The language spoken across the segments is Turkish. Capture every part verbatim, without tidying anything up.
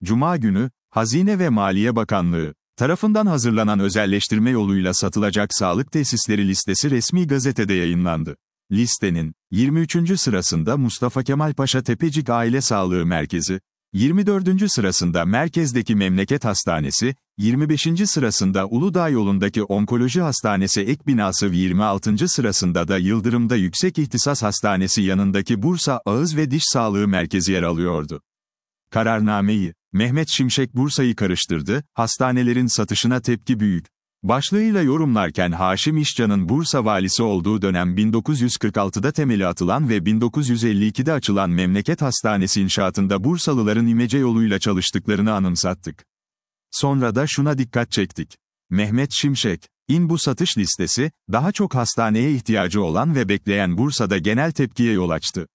Cuma günü, Hazine ve Maliye Bakanlığı tarafından hazırlanan özelleştirme yoluyla satılacak sağlık tesisleri listesi resmi gazetede yayınlandı. Listenin yirmi üçüncü sırasında Mustafa Kemal Paşa Tepecik Aile Sağlığı Merkezi, yirmi dördüncü sırasında merkezdeki Memleket Hastanesi, yirmi beşinci sırasında Uludağ yolundaki Onkoloji Hastanesi ek binası ve yirmi altıncı sırasında da Yıldırım'da Yüksek İhtisas Hastanesi yanındaki Bursa Ağız ve Diş Sağlığı Merkezi yer alıyordu. Kararnameyi, Mehmet Şimşek Bursa'yı karıştırdı, hastanelerin satışına tepki büyük. Başlığıyla yorumlarken Haşim İşcan'ın Bursa valisi olduğu dönem bin dokuz yüz kırk altıda temeli atılan ve bin dokuz yüz elli ikide açılan Memleket Hastanesi inşaatında Bursalıların imece yoluyla çalıştıklarını anımsattık. Sonra da şuna dikkat çektik. Mehmet Şimşek, in bu satış listesi, daha çok hastaneye ihtiyacı olan ve bekleyen Bursa'da genel tepkiye yol açtı.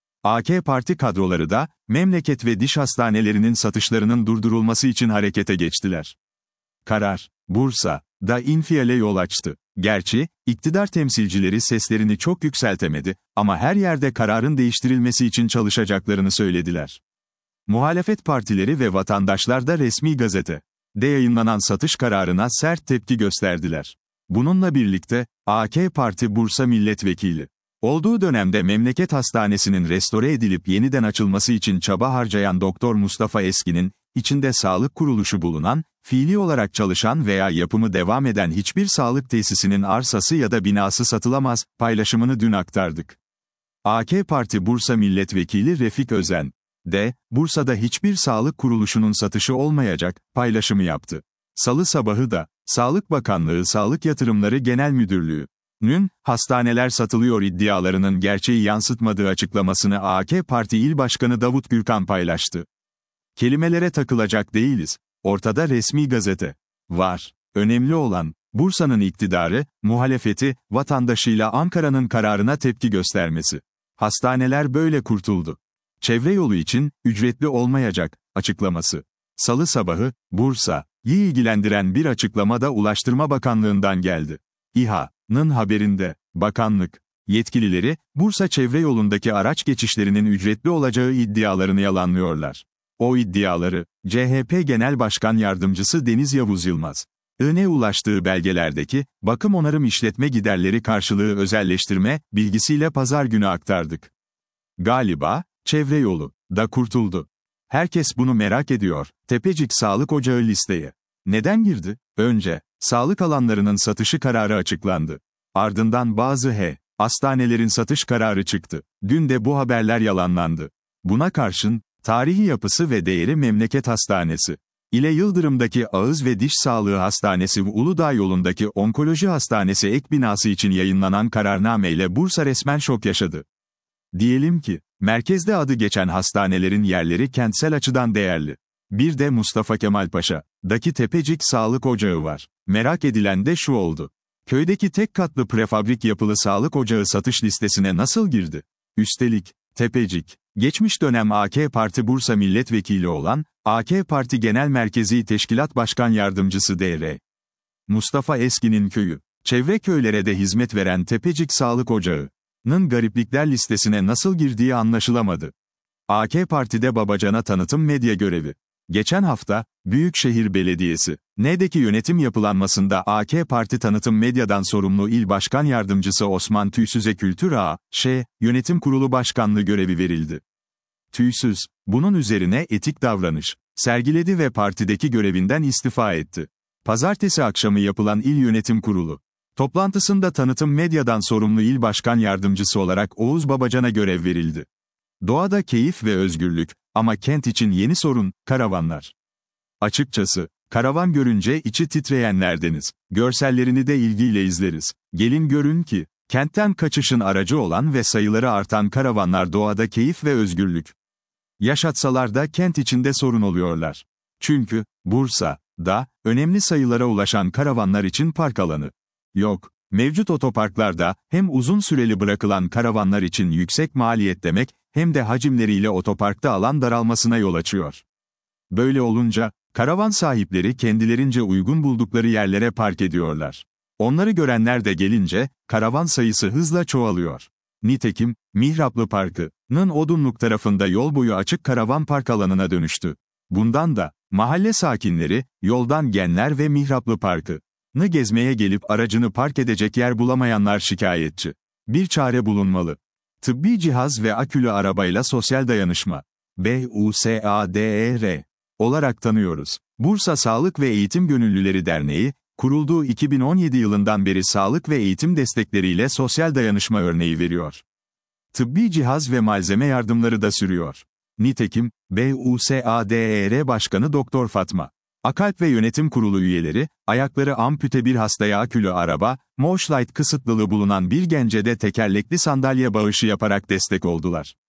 A K Parti kadroları da, memleket ve diş hastanelerinin satışlarının durdurulması için harekete geçtiler. Karar, Bursa'da infiale yol açtı. Gerçi, iktidar temsilcileri seslerini çok yükseltemedi, ama her yerde kararın değiştirilmesi için çalışacaklarını söylediler. Muhalefet partileri ve vatandaşlar da resmi gazetede yayınlanan satış kararına sert tepki gösterdiler. Bununla birlikte, A K Parti Bursa Milletvekili olduğu dönemde Memleket Hastanesi'nin restore edilip yeniden açılması için çaba harcayan Doktor Mustafa Eski'nin, içinde sağlık kuruluşu bulunan, fiili olarak çalışan veya yapımı devam eden hiçbir sağlık tesisinin arsası ya da binası satılamaz, paylaşımını dün aktardık. A K Parti Bursa Milletvekili Refik Özen de, Bursa'da hiçbir sağlık kuruluşunun satışı olmayacak, paylaşımı yaptı. Salı sabahı da, Sağlık Bakanlığı Sağlık Yatırımları Genel Müdürlüğü, Nün, hastaneler satılıyor iddialarının gerçeği yansıtmadığı açıklamasını A K Parti İl Başkanı Davut Gürkan paylaştı. Kelimelere takılacak değiliz. Ortada resmi gazete var. Önemli olan, Bursa'nın iktidarı, muhalefeti, vatandaşıyla Ankara'nın kararına tepki göstermesi. Hastaneler böyle kurtuldu. Çevre yolu için, ücretli olmayacak, açıklaması. Salı sabahı, Bursa'yı ilgilendiren bir açıklama da Ulaştırma Bakanlığı'ndan geldi. İHA'nın haberinde, bakanlık yetkilileri, Bursa çevre yolundaki araç geçişlerinin ücretli olacağı iddialarını yalanlıyorlar. O iddiaları, C H P Genel Başkan Yardımcısı Deniz Yavuz Yılmaz, I'ne ulaştığı belgelerdeki, bakım onarım işletme giderleri karşılığı özelleştirme, bilgisiyle pazar günü aktardık. Galiba, çevre yolu da kurtuldu. Herkes bunu merak ediyor, Tepecik Sağlık Ocağı listeye neden girdi? Önce, sağlık alanlarının satışı kararı açıklandı. Ardından bazı H hastanelerin satış kararı çıktı. Dün de bu haberler yalanlandı. Buna karşın, tarihi yapısı ve değeri Memleket Hastanesi ile Yıldırım'daki Ağız ve Diş Sağlığı Hastanesi ve Uludağ yolundaki Onkoloji Hastanesi ek binası için yayınlanan kararnameyle Bursa resmen şok yaşadı. Diyelim ki, merkezde adı geçen hastanelerin yerleri kentsel açıdan değerli. Bir de Mustafa Kemal Paşa'daki Tepecik Sağlık Ocağı var. Merak edilen de şu oldu. Köydeki tek katlı prefabrik yapılı sağlık ocağı satış listesine nasıl girdi? Üstelik, Tepecik, geçmiş dönem A K Parti Bursa Milletvekili olan, A K Parti Genel Merkezi Teşkilat Başkan Yardımcısı D R Mustafa Eski'nin köyü, çevre köylere de hizmet veren Tepecik Sağlık Ocağı'nın gariplikler listesine nasıl girdiği anlaşılamadı. A K Parti'de Babacan'a tanıtım medya görevi. Geçen hafta, Büyükşehir Belediyesi, N'deki yönetim yapılanmasında A K Parti tanıtım medyadan sorumlu İl Başkan Yardımcısı Osman Tüysüz'e Kültür A Ş Yönetim Kurulu Başkanlığı görevi verildi. Tüysüz, bunun üzerine etik davranış sergiledi ve partideki görevinden istifa etti. Pazartesi akşamı yapılan İl Yönetim Kurulu toplantısında tanıtım medyadan sorumlu İl Başkan Yardımcısı olarak Oğuz Babacan'a görev verildi. Doğada keyif ve özgürlük, ama kent için yeni sorun, karavanlar. Açıkçası, karavan görünce içi titreyenlerdeniz. Görsellerini de ilgiyle izleriz. Gelin görün ki, kentten kaçışın aracı olan ve sayıları artan karavanlar doğada keyif ve özgürlük yaşatsalar da kent içinde sorun oluyorlar. Çünkü, Bursa'da, önemli sayılara ulaşan karavanlar için park alanı yok. Mevcut otoparklarda, hem uzun süreli bırakılan karavanlar için yüksek maliyet demek, hem de hacimleriyle otoparkta alan daralmasına yol açıyor. Böyle olunca, karavan sahipleri kendilerince uygun buldukları yerlere park ediyorlar. Onları görenler de gelince, karavan sayısı hızla çoğalıyor. Nitekim, Mihraplı Parkı'nın Odunluk tarafında yol boyu açık karavan park alanına dönüştü. Bundan da, mahalle sakinleri, yoldan Genler ve Mihraplı Parkı'nı gezmeye gelip aracını park edecek yer bulamayanlar şikayetçi. Bir çare bulunmalı. Tıbbi cihaz ve akülü arabayla sosyal dayanışma. BUSADER olarak tanıyoruz. Bursa Sağlık ve Eğitim Gönüllüleri Derneği, kurulduğu iki bin on yedi yılından beri sağlık ve eğitim destekleriyle sosyal dayanışma örneği veriyor. Tıbbi cihaz ve malzeme yardımları da sürüyor. Nitekim, BUSADER Başkanı Doktor Fatma Akalp ve Yönetim Kurulu üyeleri, ayakları ampute bir hastaya akülü araba, Moshlight kısıtlılığı bulunan bir gence de tekerlekli sandalye bağışı yaparak destek oldular.